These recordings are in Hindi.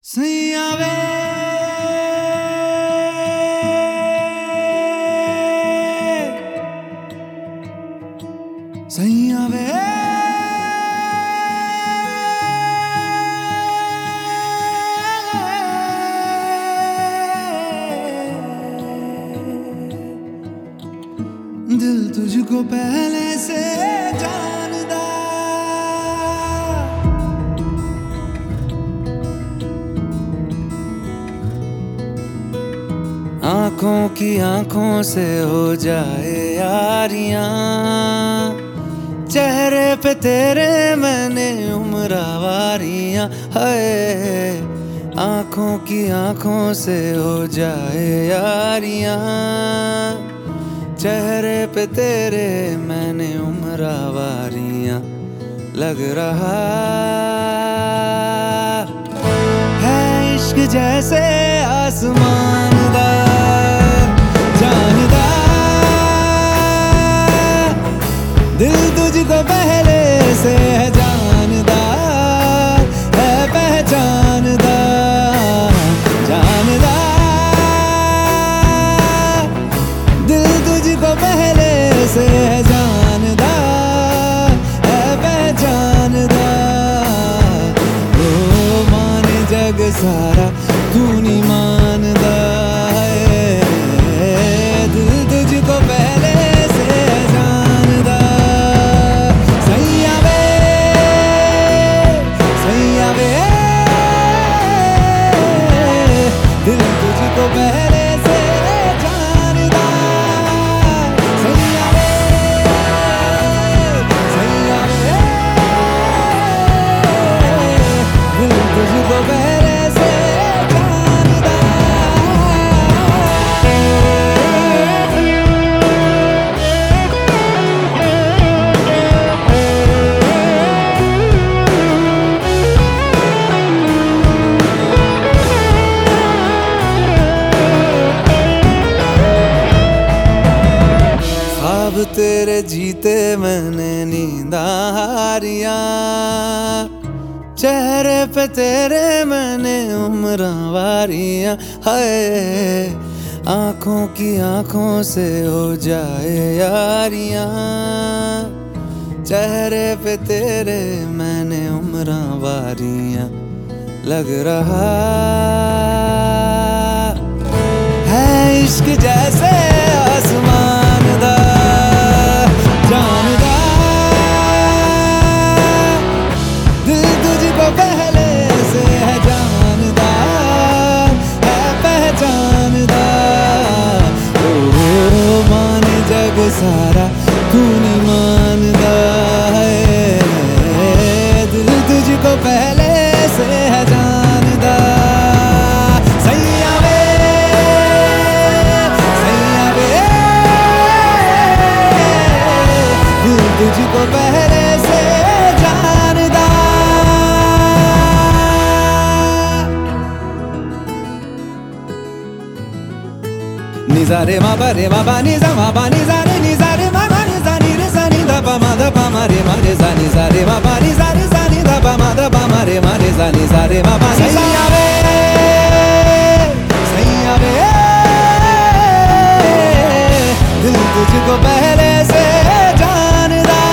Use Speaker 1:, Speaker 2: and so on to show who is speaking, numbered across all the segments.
Speaker 1: सैया वे सैया वे दिल तुझको पहले से जानदा, आंखों की आंखों से हो जाए यारियां, चेहरे पे तेरे मैंने उम्रवारियां है। आंखों की आंखों से हो जाए यारियां, चेहरे पे तेरे मैंने उम्रवारियां। लग रहा है इश्क जैसे आसमान दा जानदा, दिल तुझको पहले से है जानदा, है पहचानदा जानदा, दिल तुझको पहले से है जानदा, है पहचानदा। ओ माने जग सारा तू नहीं मानदा है, दिल तुझको पहले से है जानदा। सैया वे दिल तुझको पहले से जानदा। सैया वे दिल तुझको पहले से जानदा। ख्वाब तेरे जीते मैंने नींदा हारियां, चेहरे पे तेरे मैंने उम्रवारियां है। आंखों की आंखों से हो जाए यारियां, चेहरे पे तेरे मैंने उम्रवारियां। लग रहा है इश्क जैसे आसमान दा जानदा, दिल तुझको पहले से है जानदा, है पहचानदा। ओ माने जग सारा तू नहीं मानदा है, दिल तुझको पहले से है जानदा। सैया वे दिल तुझको पहले से जानदा। निजारे मा बरे मा बा निजा मा बा निजारे निजारे मा बा निजा नि रे सा नि दा पा मा दा पा मा रे सा निजारे मा बा निजारे सा नि दा पा मा दा पा मा रे सा निजारे मा बा। सैया वे दिल तुझको पहले से जानदा,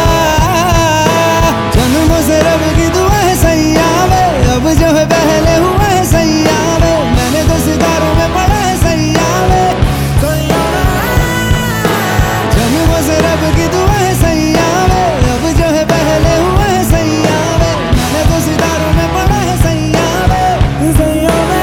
Speaker 1: जन्मों से रब की दुआ है सैया वे, अब जो है पहले हुआ है सैया वे, मैंने तो सितारों में पढ़ा है सैया वे। जन्मों से रब की दुआ है सैया वे, अब जो है पहले हुआ है सैया वे, मैंने तो सितारों में पढ़ा है सैया वे। सैया वे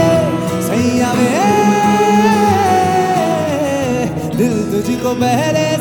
Speaker 1: दिल तुझको पहले